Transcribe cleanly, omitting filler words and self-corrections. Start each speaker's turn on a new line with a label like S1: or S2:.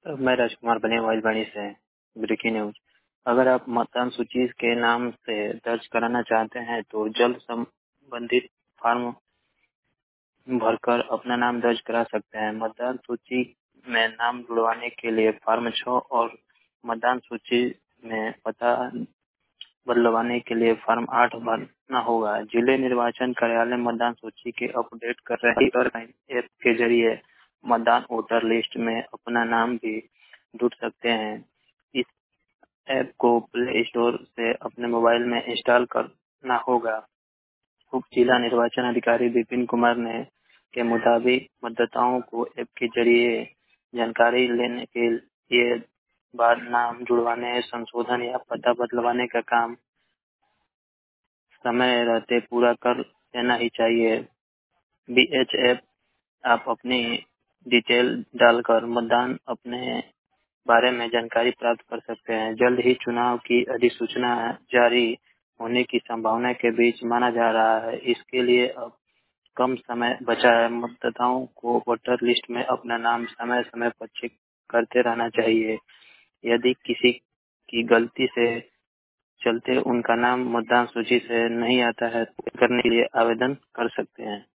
S1: मैं राजकुमार बने वाइजवाणी से। Breaking news. अगर आप मतदान सूची के नाम से दर्ज कराना चाहते हैं तो जल्द संबंधित फॉर्म भरकर अपना नाम दर्ज करा सकते हैं। मतदान सूची में नाम जुड़वाने के लिए फॉर्म 6 और मतदान सूची में पता बदलवाने के लिए फॉर्म 8 भरना होगा। जिले निर्वाचन कार्यालय मतदान सूची के अपडेट कर रहे हैं। ऐप के जरिए मतदान वोटर लिस्ट में अपना नाम भी जुड़ सकते हैं। इस ऐप को प्ले स्टोर से अपने मोबाइल में इंस्टॉल करना होगा। उप जिला निर्वाचन अधिकारी विपिन कुमार ने के मुताबिक मतदाताओं को ऐप के जरिए जानकारी लेने के लिए बाद नाम जुड़वाने, संशोधन या पता बदलवाने का काम समय रहते पूरा कर लेना ही चाहिए। BHF आप अपनी डिटेल डालकर मतदान अपने बारे में जानकारी प्राप्त कर सकते हैं। जल्द ही चुनाव की अधिसूचना जारी होने की संभावना के बीच माना जा रहा है। इसके लिए अब कम समय बचा है। मतदाताओं को वोटर लिस्ट में अपना नाम समय समय पर चेक करते रहना चाहिए। यदि किसी की गलती से चलते उनका नाम मतदान सूची से नहीं आता है तो करने के लिए आवेदन कर सकते हैं।